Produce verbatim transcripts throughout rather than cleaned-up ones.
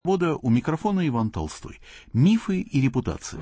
Года у микрофона Иван Толстой. Мифы и репутации.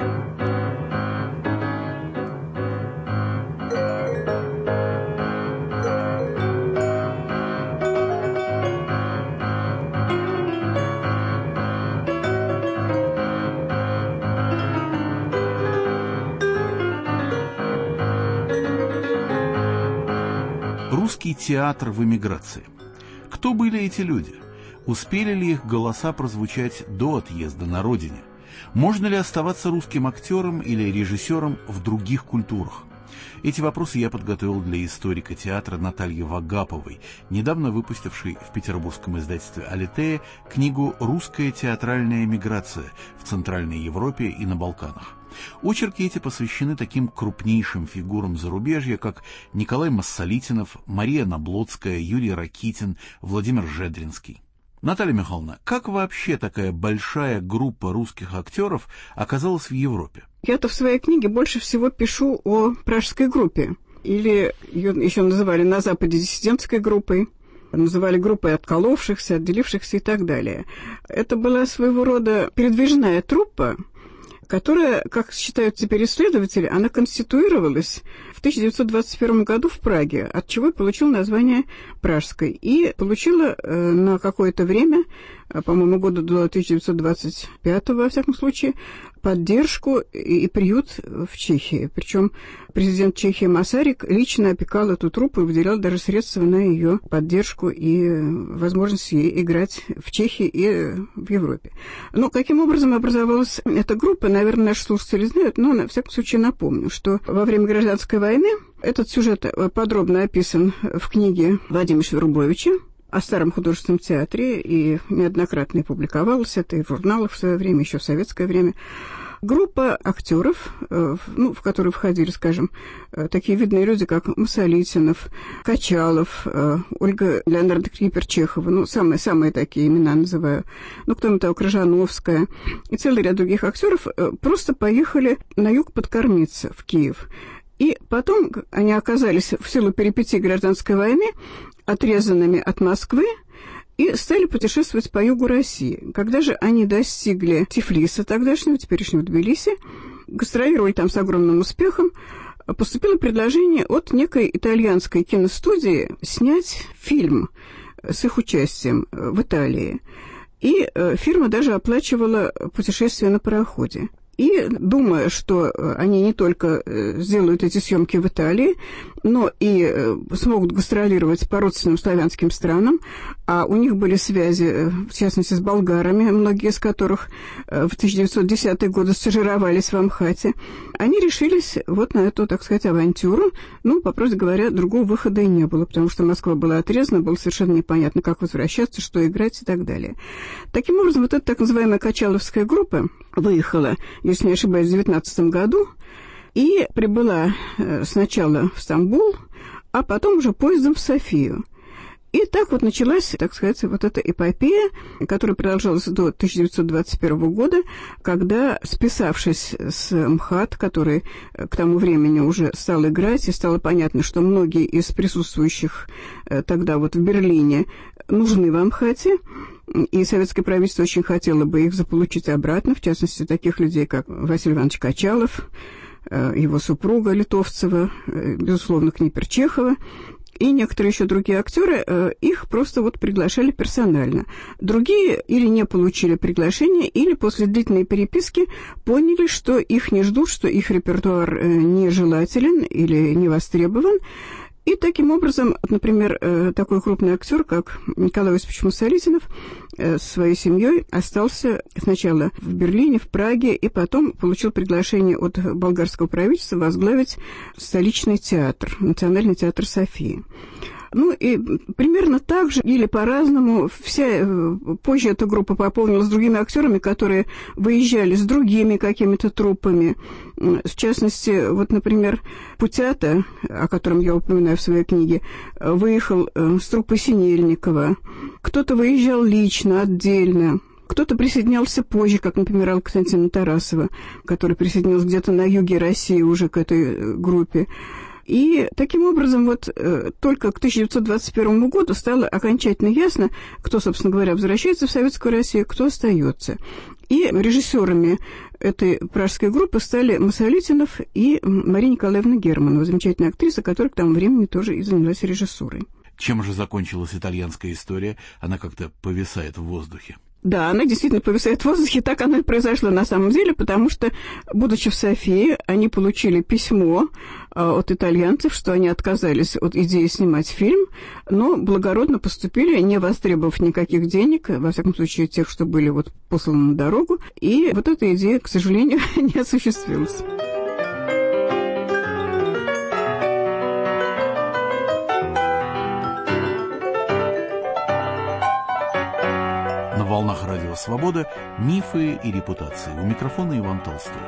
Русский театр в эмиграции. Кто были эти люди? Успели ли их голоса прозвучать до отъезда на родине? Можно ли оставаться русским актером или режиссером в других культурах? Эти вопросы я подготовил для историка театра Натальи Вагаповой, недавно выпустившей в петербургском издательстве «Алитея» книгу «Русская театральная эмиграция в Центральной Европе и на Балканах». Очерки эти посвящены таким крупнейшим фигурам зарубежья, как Николай Массолитинов, Мария Наблодская, Юрий Ракитин, Владимир Жедринский. Наталья Михайловна, как вообще такая большая группа русских актеров оказалась в Европе? Я-то в своей книге больше всего пишу о пражской группе. Или ее еще называли на Западе диссидентской группой, называли группой отколовшихся, отделившихся и так далее. Это была своего рода передвижная труппа, которая, как считают теперь исследователи, она конституировалась в тысяча девятьсот двадцать первом году в Праге, от чего и получила название Пражской. И получила э, на какое-то время, по-моему, года до тысяча девятьсот двадцать пятого, во всяком случае, поддержку и, и приют в Чехии. Причем президент Чехии Масарик лично опекал эту труппу и выделял даже средства на ее поддержку и возможность ей играть в Чехии и в Европе. Но каким образом образовалась эта группа, наверное, наши слушатели знают, но, на всяком случае, напомню, что во время гражданской войны этот сюжет подробно описан в книге Владимира Шверубовича о старом художественном театре, и неоднократно публиковалось это и в журналах в свое время, еще в советское время. Группа актеров, ну, в которую входили, скажем, такие видные люди, как Массолитинов, Качалов, Ольга Леонардо Кипер-Чехова, ну, самые, самые такие имена называю, ну, кроме того, Крыжановская, и целый ряд других актеров просто поехали на юг подкормиться в Киев. И потом они оказались в силу перипетий гражданской войны отрезанными от Москвы и стали путешествовать по югу России. Когда же они достигли Тифлиса тогдашнего, теперешнего Тбилиси, гастролировали там с огромным успехом, поступило предложение от некой итальянской киностудии снять фильм с их участием в Италии. И фирма даже оплачивала путешествие на пароходе. И, думая, что они не только сделают эти съемки в Италии, но и смогут гастролировать по родственным славянским странам, а у них были связи, в частности, с болгарами, многие из которых в тысяча девятьсот десятые годы стажировались в Амхате, они решились вот на эту, так сказать, авантюру. Ну, по правде говоря, другого выхода и не было, потому что Москва была отрезана, было совершенно непонятно, как возвращаться, что играть и так далее. Таким образом, вот эта так называемая Качаловская группа выехала, если не ошибаюсь, в девятнадцатом году, и прибыла сначала в Стамбул, а потом уже поездом в Софию. И так вот началась, так сказать, вот эта эпопея, которая продолжалась до тысяча девятьсот двадцать первого года, когда, списавшись с МХАТ, который к тому времени уже стал играть, и стало понятно, что многие из присутствующих тогда вот в Берлине нужны в МХАТе, и советское правительство очень хотело бы их заполучить обратно, в частности, таких людей, как Василий Иванович Качалов, его супруга Литовцева, безусловно, Кипер-Чехова, и некоторые еще другие актеры, их просто вот приглашали персонально. Другие или не получили приглашение, или после длительной переписки поняли, что их не ждут, что их репертуар нежелателен или не востребован. И таким образом, например, такой крупный актер, как Николай Осипович Массолитинов, с своей семьей остался сначала в Берлине, в Праге, и потом получил приглашение от болгарского правительства возглавить столичный театр, Национальный театр Софии. Ну и примерно так же или по-разному вся позже эта группа пополнилась другими актерами, которые выезжали с другими какими-то труппами. В частности, вот, например, Путята, о котором я упоминаю в своей книге, выехал с труппой Синельникова. Кто-то выезжал лично, отдельно. Кто-то присоединялся позже, как, например, Алла Константиновна Тарасова, которая присоединилась где-то на юге России уже к этой группе. И таким образом вот только к тысяча девятьсот двадцать первому году стало окончательно ясно, кто, собственно говоря, возвращается в Советскую Россию, кто остается. И режиссерами этой пражской группы стали Масолитинов и Мария Николаевна Германова, замечательная актриса, которая к тому времени тоже и занялась режиссурой. Чем же закончилась итальянская история? Она как-то повисает в воздухе. Да, она действительно повисает в воздухе, так оно и произошло на самом деле, потому что, будучи в Софии, они получили письмо от итальянцев, что они отказались от идеи снимать фильм, но благородно поступили, не востребовав никаких денег, во всяком случае тех, что были вот посланы на дорогу, и вот эта идея, к сожалению, не осуществилась. На волнах Радио Свобода «Мифы и репутации». У микрофона Иван Толстой.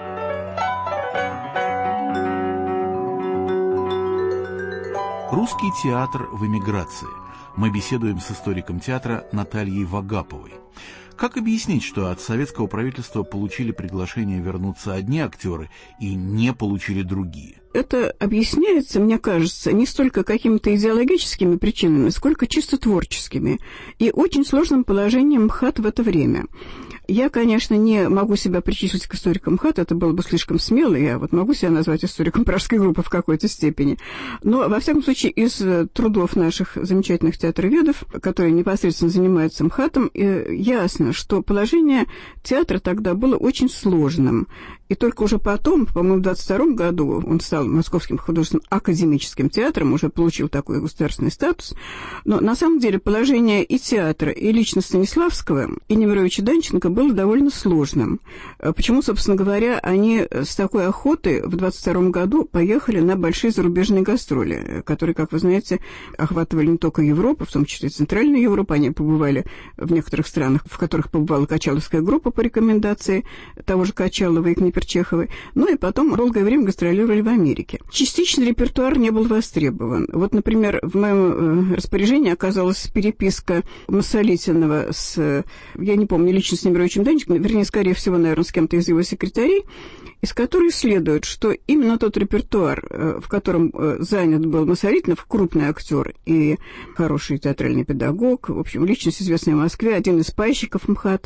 Русский театр в эмиграции. Мы беседуем с историком театра Натальей Вагаповой. Как объяснить, что от советского правительства получили приглашение вернуться одни актеры и не получили другие? Это объясняется, мне кажется, не столько какими-то идеологическими причинами, сколько чисто творческими и очень сложным положением МХАТ в это время. Я, конечно, не могу себя причислить к историкам МХАТ, это было бы слишком смело, я вот могу себя назвать историком пражской группы в какой-то степени. Но, во всяком случае, из трудов наших замечательных театроведов, которые непосредственно занимаются МХАТом, ясно, что положение театра тогда было очень сложным. И только уже потом, по-моему, в двадцать втором году он стал Московским художественным академическим театром, уже получил такой государственный статус. Но на самом деле положение и театра, и лично Станиславского, и Немировича Данченко было довольно сложным. Почему, собственно говоря, они с такой охотой в двадцать втором году поехали на большие зарубежные гастроли, которые, как вы знаете, охватывали не только Европу, в том числе и Центральную Европу. Они побывали в некоторых странах, в которых побывала Качаловская группа по рекомендации того же Качалова и Книперчеховой. Ну и потом долгое время гастролировали в Америке. Частично репертуар не был востребован. Вот, например, в моем распоряжении оказалась переписка Масолитинова с, я не помню, лично с Немировичем Данченко, вернее, скорее всего, наверное, с кем-то из его секретарей, из которой следует, что именно тот репертуар, в котором занят был Масолитинов, крупный актер и хороший театральный педагог, в общем, личность известная в Москве, один из пайщиков МХАТ,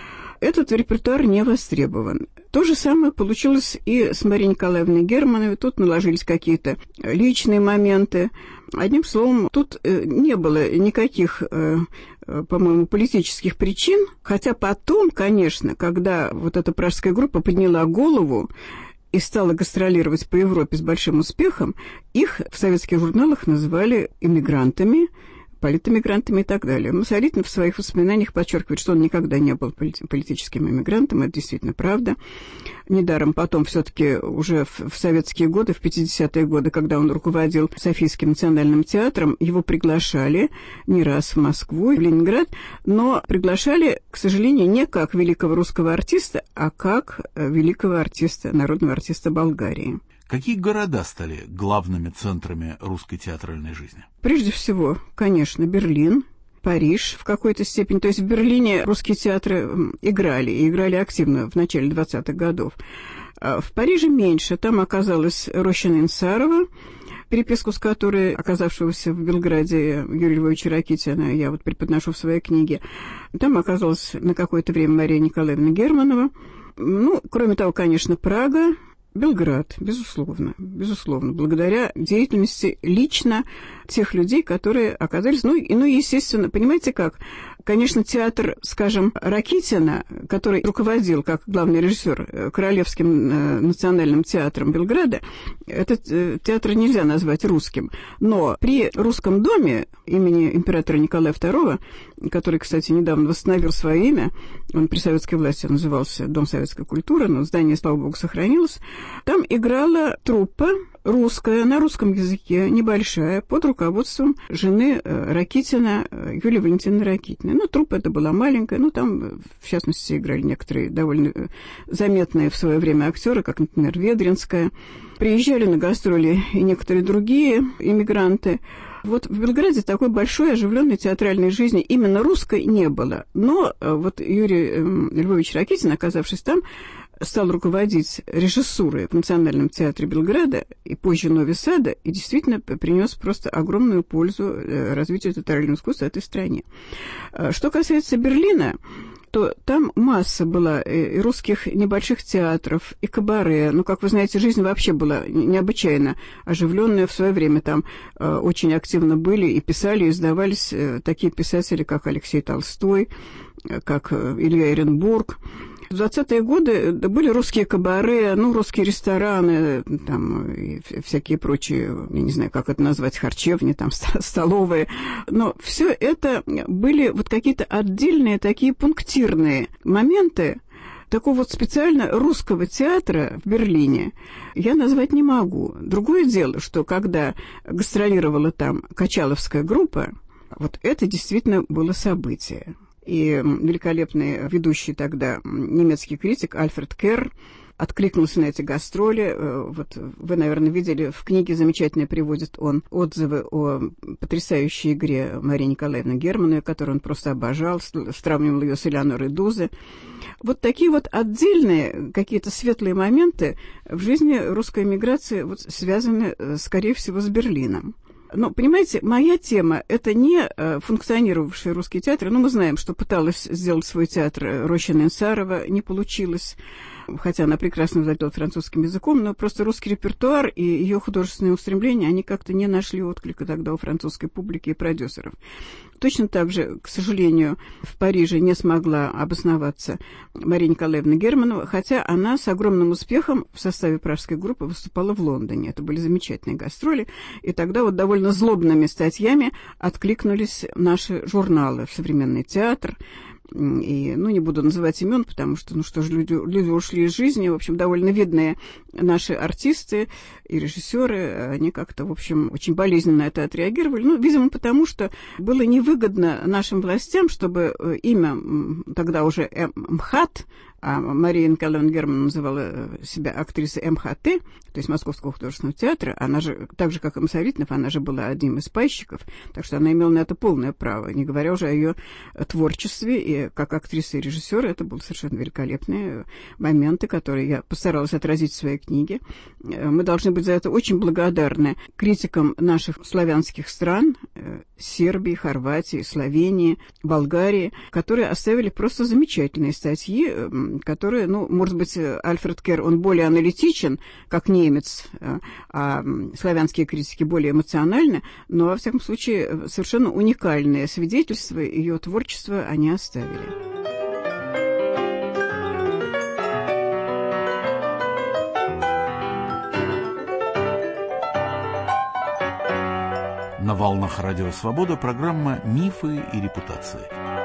этот репертуар не востребован. То же самое получилось и с Марией Николаевной Германовой. Тут наложились какие-то личные моменты. Одним словом, тут не было никаких, по-моему, политических причин. Хотя потом, конечно, когда вот эта пражская группа подняла голову и стала гастролировать по Европе с большим успехом, их в советских журналах называли эмигрантами, политэмигрантами и так далее. Масолитинов в своих воспоминаниях подчеркивает, что он никогда не был политическим эмигрантом, это действительно правда. Недаром потом все-таки уже в, в советские годы, в пятидесятые годы, когда он руководил Софийским национальным театром, его приглашали не раз в Москву и в Ленинград, но приглашали, к сожалению, не как великого русского артиста, а как великого артиста, народного артиста Болгарии. Какие города стали главными центрами русской театральной жизни? Прежде всего, конечно, Берлин, Париж в какой-то степени. То есть в Берлине русские театры играли, и играли активно в начале двадцатых годов. В Париже меньше. Там оказалась Рощина Инсарова, переписку с которой, оказавшегося в Белграде Юрия Львовича Ракитина, я вот преподношу в своей книге. Там оказалась на какое-то время Мария Николаевна Германова. Ну, кроме того, конечно, Прага, Белград, безусловно, безусловно, благодаря деятельности лично тех людей, которые оказались, ну, и, ну, естественно, понимаете как, конечно, театр, скажем, Ракитина, который руководил как главный режиссер Королевским э, национальным театром Белграда, этот э, театр нельзя назвать русским, но при Русском доме имени императора Николая второго, который, кстати, недавно восстановил свое имя, он при советской власти назывался Дом советской культуры, но здание, слава богу, сохранилось, там играла труппа русская, на русском языке, небольшая, под руководством жены Ракитина, Юлии Валентиновны Ракитиной. Ну, труппа это была маленькая, ну, там, в частности, играли некоторые довольно заметные в свое время актеры, как, например, Ведринская. Приезжали на гастроли и некоторые другие иммигранты. Вот в Белграде такой большой оживленной театральной жизни именно русской не было. Но вот Юрий Львович Ракитин, оказавшись там, стал руководить режиссурой в Национальном театре Белграда и позже Нови Сада, и действительно принес просто огромную пользу развитию театрального искусства этой стране. Что касается Берлина, то там масса была и русских небольших театров, и кабаре. Ну, как вы знаете, жизнь вообще была необычайно оживленная в свое время. Там э, очень активно были и писали, и издавались э, такие писатели, как Алексей Толстой, э, как э, Илья Эренбург. В двадцатые годы были русские кабаре, ну, русские рестораны, там, и всякие прочие, я не знаю, как это назвать, харчевни, там, столовые. Но все это были вот какие-то отдельные такие пунктирные моменты такого вот специально русского театра в Берлине я назвать не могу. Другое дело, что когда гастролировала там Качаловская группа, вот это действительно было событие. И великолепный ведущий тогда немецкий критик Альфред Керр откликнулся на эти гастроли. Вот вы, наверное, видели, в книге замечательно приводит он отзывы о потрясающей игре Марии Николаевны Германовой, которую он просто обожал, сравнивал ее с Элеонорой Дузе. Вот такие вот отдельные какие-то светлые моменты в жизни русской эмиграции вот связаны, скорее всего, с Берлином. Но, понимаете, моя тема – это не функционировавшие русские театры. Ну, мы знаем, что пыталась сделать свой театр Рощина Инсарова, не получилось, хотя она прекрасно владела французским языком, но просто русский репертуар и ее художественные устремления, они как-то не нашли отклика тогда у французской публики и продюсеров. Точно так же, к сожалению, в Париже не смогла обосноваться Мария Николаевна Германова, хотя она с огромным успехом в составе пражской группы выступала в Лондоне. Это были замечательные гастроли, и тогда вот довольно злобными статьями откликнулись наши журналы «Современный театр». И, ну, не буду называть имен, потому что, ну что же, люди, люди ушли из жизни. В общем, довольно видные наши артисты и режиссеры, они как-то, в общем, очень болезненно на это отреагировали. Ну, видимо, потому что было невыгодно нашим властям, чтобы имя тогда уже МХАТ, а Мария Николаевна Герман называла себя актрисой МХТ, то есть Московского художественного театра. Она же, так же, как и Мосоритнов, она же была одним из пайщиков, так что она имела на это полное право, не говоря уже о ее творчестве. И как актриса и режиссер это были совершенно великолепные моменты, которые я постаралась отразить в своей книге. Мы должны быть за это очень благодарны критикам наших славянских стран, Сербии, Хорватии, Словении, Болгарии, которые оставили просто замечательные статьи, которые, ну, может быть, Альфред Керр, он более аналитичен, как немец, а славянские критики более эмоциональны, но, во всяком случае, совершенно уникальные свидетельства ее творчества они оставили. На волнах Радио Свобода программа «Мифы и репутации».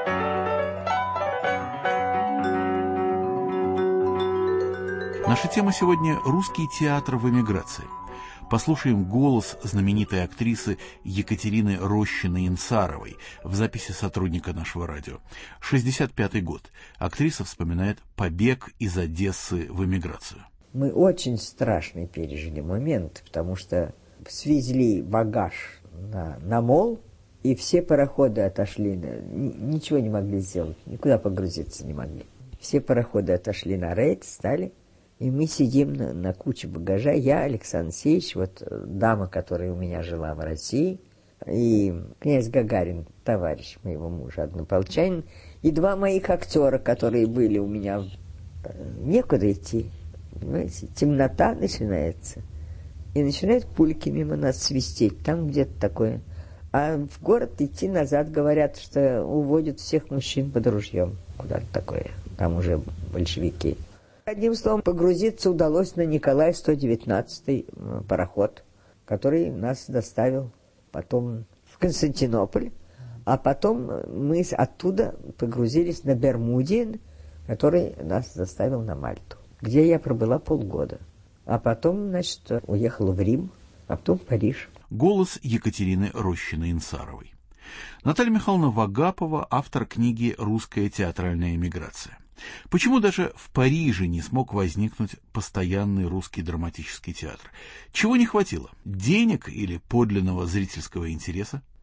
Наша тема сегодня – русский театр в эмиграции. Послушаем голос знаменитой актрисы Екатерины Рощиной-Инсаровой в записи сотрудника нашего радио. шестьдесят пятый год. Актриса вспоминает побег из Одессы в эмиграцию. Мы очень страшный пережили момент, потому что свезли багаж на, на мол, и все пароходы отошли, ничего не могли сделать, никуда погрузиться не могли. Все пароходы отошли на рейд, стали, и мы сидим на, на куче багажа. Я, Александр Алексеевич, вот дама, которая у меня жила в России, и князь Гагарин, товарищ моего мужа, однополчанин, и два моих актера, которые были у меня. Некуда идти, понимаете, темнота начинается. И начинают пульки мимо нас свистеть, там где-то такое. А в город идти назад, говорят, что уводят всех мужчин под ружьем. Куда-то такое, там уже большевики. Одним словом, погрузиться удалось на Николай сто девятнадцатый пароход, который нас доставил потом в Константинополь. А потом мы оттуда погрузились на Бермудиен, который нас доставил на Мальту, где я пробыла полгода. А потом, значит, уехала в Рим, а потом в Париж. Голос Екатерины Рощиной-Инсаровой. Наталья Михайловна Вагапова, автор книги «Русская театральная эмиграция». Почему даже в Париже не смог возникнуть постоянный русский драматический театр? Чего не хватило? Денег или подлинного зрительского интереса?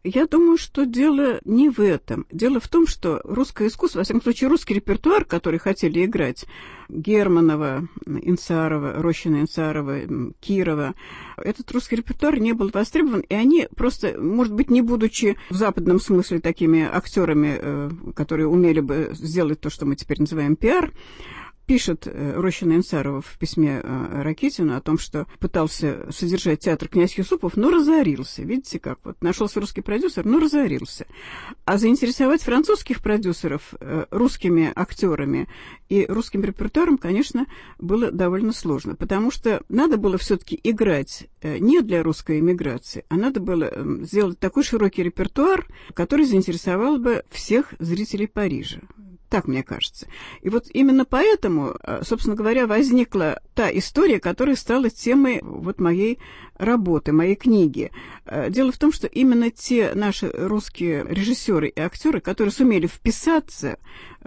Я думаю, что дело не в этом. Дело в том, что русское искусство, во всяком случае, русский репертуар, который хотели играть, Германова, Инцарова, Рощина, Инцарова, Кирова, этот русский репертуар не был востребован, и они просто, может быть, не будучи в западном смысле такими актерами, которые умели бы сделать то, что мы теперь называем пиар, пишет Рощина Инцарова в письме Ракитину о том, что пытался содержать театр князь Юсупов, но разорился. Видите как? Вот нашелся русский продюсер, но разорился. А заинтересовать французских продюсеров русскими актерами и русским репертуаром, конечно, было довольно сложно, потому что надо было все-таки играть не для русской эмиграции, а надо было сделать такой широкий репертуар, который заинтересовал бы всех зрителей Парижа. Так мне кажется. И вот именно поэтому, собственно говоря, возникла та история, которая стала темой вот моей работы, моей книги. Дело в том, что именно те наши русские режиссеры и актеры, которые сумели вписаться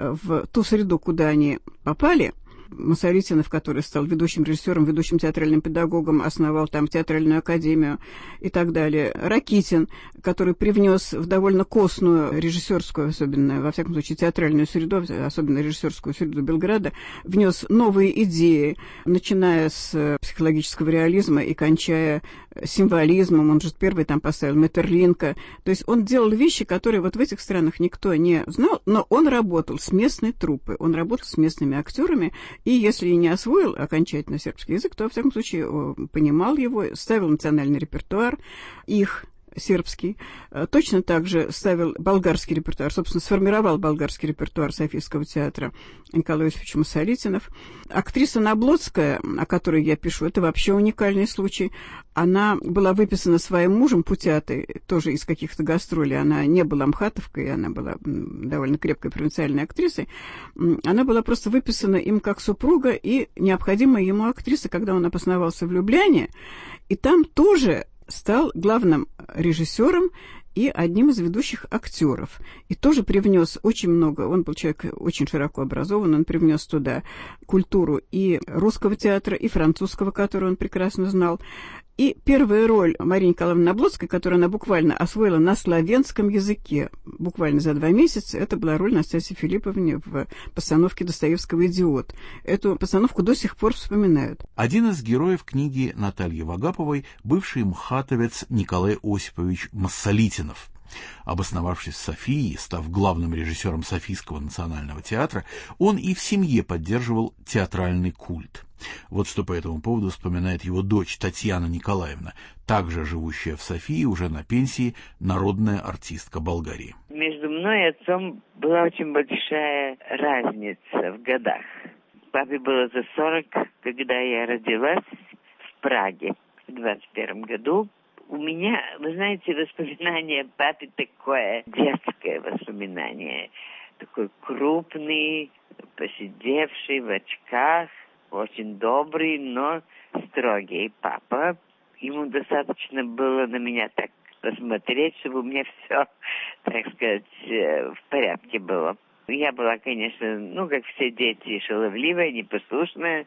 в ту среду, куда они попали, Мусоритинов, который стал ведущим режиссером, ведущим театральным педагогом, основал там театральную академию и так далее. Ракитин, который привнес в довольно костную режиссерскую, особенно, во всяком случае, театральную среду, особенно режиссерскую среду Белграда, внес новые идеи, начиная с психологического реализма и кончая символизмом. Он же первый там поставил Метерлинка. То есть он делал вещи, которые вот в этих странах никто не знал, но он работал с местной труппой, он работал с местными актерами, и если и не освоил окончательно сербский язык, то, во всяком случае, понимал его, ставил национальный репертуар, их сербский, точно так же ставил болгарский репертуар, собственно, сформировал болгарский репертуар Софийского театра Николай Иосифович Мусоритинов. Актриса Наблодская, о которой я пишу, это вообще уникальный случай. Она была выписана своим мужем Путятой, тоже из каких-то гастролей. Она не была мхатовкой, она была довольно крепкой провинциальной актрисой. Она была просто выписана им как супруга и необходимая ему актриса, когда он обосновался в Любляне. И там тоже стал главным режиссером и одним из ведущих актеров. И тоже привнес очень много, он был человек очень широко образован, он привнес туда культуру и русского театра, и французского, который он прекрасно знал. И первая роль Марии Николаевны Наблодской, которую она буквально освоила на славянском языке, буквально за два месяца, это была роль Настасьи Филипповны в постановке Достоевского «Идиот». Эту постановку до сих пор вспоминают. Один из героев книги Натальи Вагаповой – бывший мхатовец Николай Осипович Массолитинов. Обосновавшись в Софии, став главным режиссером Софийского национального театра, он и в семье поддерживал театральный культ. Вот что по этому поводу вспоминает его дочь Татьяна Николаевна, также живущая в Софии, уже на пенсии, народная артистка Болгарии. Между мной и отцом была очень большая разница в годах. Папе было за сорок, когда я родилась в Праге в двадцать первом году. У меня, вы знаете, воспоминание о папе такое детское воспоминание. Такой крупный, посидевший в очках, очень добрый, но строгий папа. Ему достаточно было на меня так посмотреть, чтобы у меня все, так сказать, в порядке было. Я была, конечно, ну, как все дети, шаловливая, непослушная.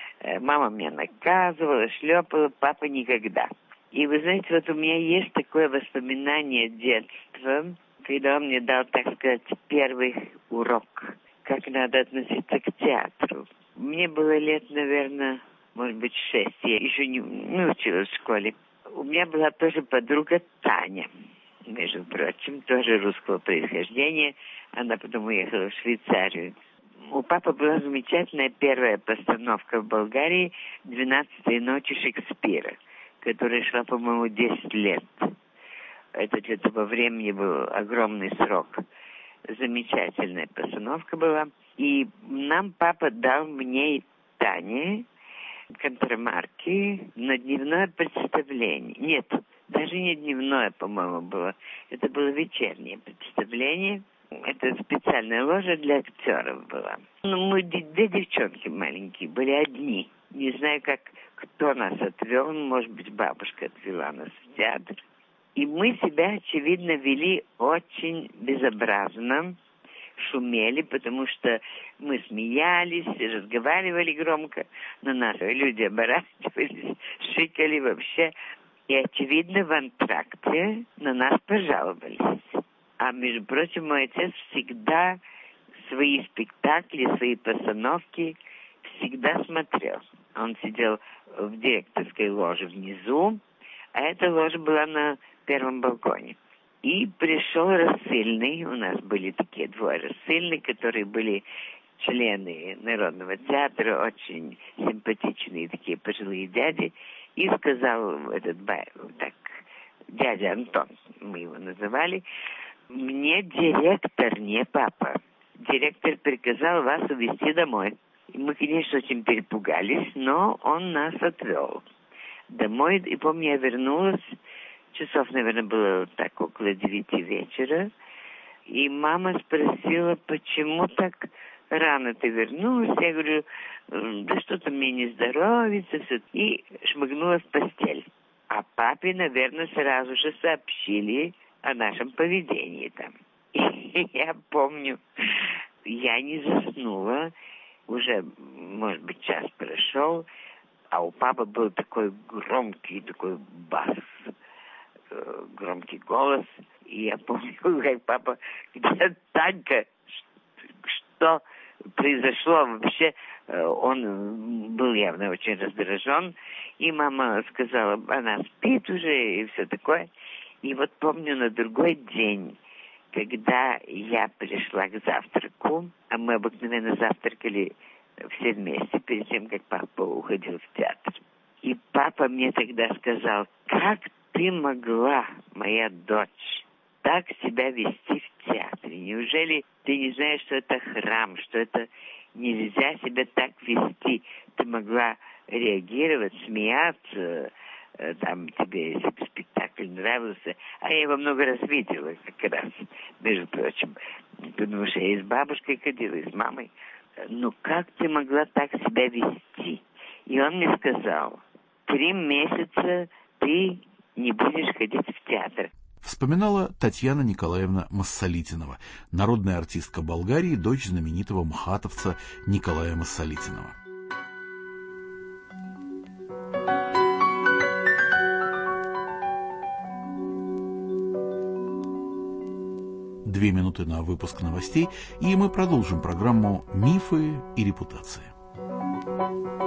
Мама меня наказывала, шлепала, папа никогда. И вы знаете, вот у меня есть такое воспоминание детства, когда он мне дал, так сказать, первый урок, как надо относиться к театру. Мне было лет, наверное, может быть, шесть. Я еще не, не училась в школе. У меня была тоже подруга Таня, между прочим, тоже русского происхождения. Она потом уехала в Швейцарию. У папы была замечательная первая постановка в Болгарии «Двенадцатой ночи» Шекспира, которая шла, по-моему, десять лет. Это для того времени был огромный срок. Замечательная постановка была. И нам папа дал мне и Тане контрамарки на дневное представление. Нет, даже не дневное, по-моему, было. Это было вечернее представление. Это специальная ложа для актеров была. Ну, мы две девчонки маленькие, были одни. Не знаю, как кто нас отвел, может быть, бабушка отвела нас в театр. И мы себя, очевидно, вели очень безобразно, шумели, потому что мы смеялись, разговаривали громко, но наши люди оборачивались, шикали вообще. И, очевидно, в антракте на нас пожаловались. А, между прочим, мой отец всегда свои спектакли, свои постановки всегда смотрел. Он сидел в директорской ложе внизу, а эта ложа была на первом балконе. И пришел рассыльный, у нас были такие двое рассыльных, которые были члены Народного театра, очень симпатичные такие пожилые дяди, и сказал этот, так, дядя Антон, мы его называли, мне директор, не папа. Директор приказал вас увезти домой. И мы, конечно, очень перепугались, но он нас отвел домой. И помню, я вернулась, часов, наверное, было так около девяти вечера, и мама спросила, почему так рано ты вернулась? Я говорю, да что-то мне не здоровится, все. И шмыгнула в постель. А папе, наверное, сразу же сообщили о нашем поведении там. И я помню, я не заснула, уже, может быть, час прошел, а у папы был такой громкий, такой бас, громкий голос. И я помню, как папа, где Танька, что произошло вообще, он был явно очень раздражен. И мама сказала, она спит уже и все такое. И вот помню, на другой день, когда я пришла к завтраку, а мы обыкновенно завтракали все вместе, перед тем, как папа уходил в театр. И папа мне тогда сказал, как ты могла, моя дочь, так себя вести в театре? Неужели ты не знаешь, что это храм, что это нельзя себя так вести? Ты могла реагировать, смеяться, там тебе, если бы спектакль нравился, а я его много раз видела, как раз, между прочим, потому что я и с бабушкой ходила, и с мамой. Ну, как ты могла так себя вести? И он мне сказал, три месяца ты не будешь ходить в театр. Вспоминала Татьяна Николаевна Массолитинова, народная артистка Болгарии, дочь знаменитого мхатовца Николая Массолитинова. Две минуты на выпуск новостей, и мы продолжим программу «Мифы и репутация».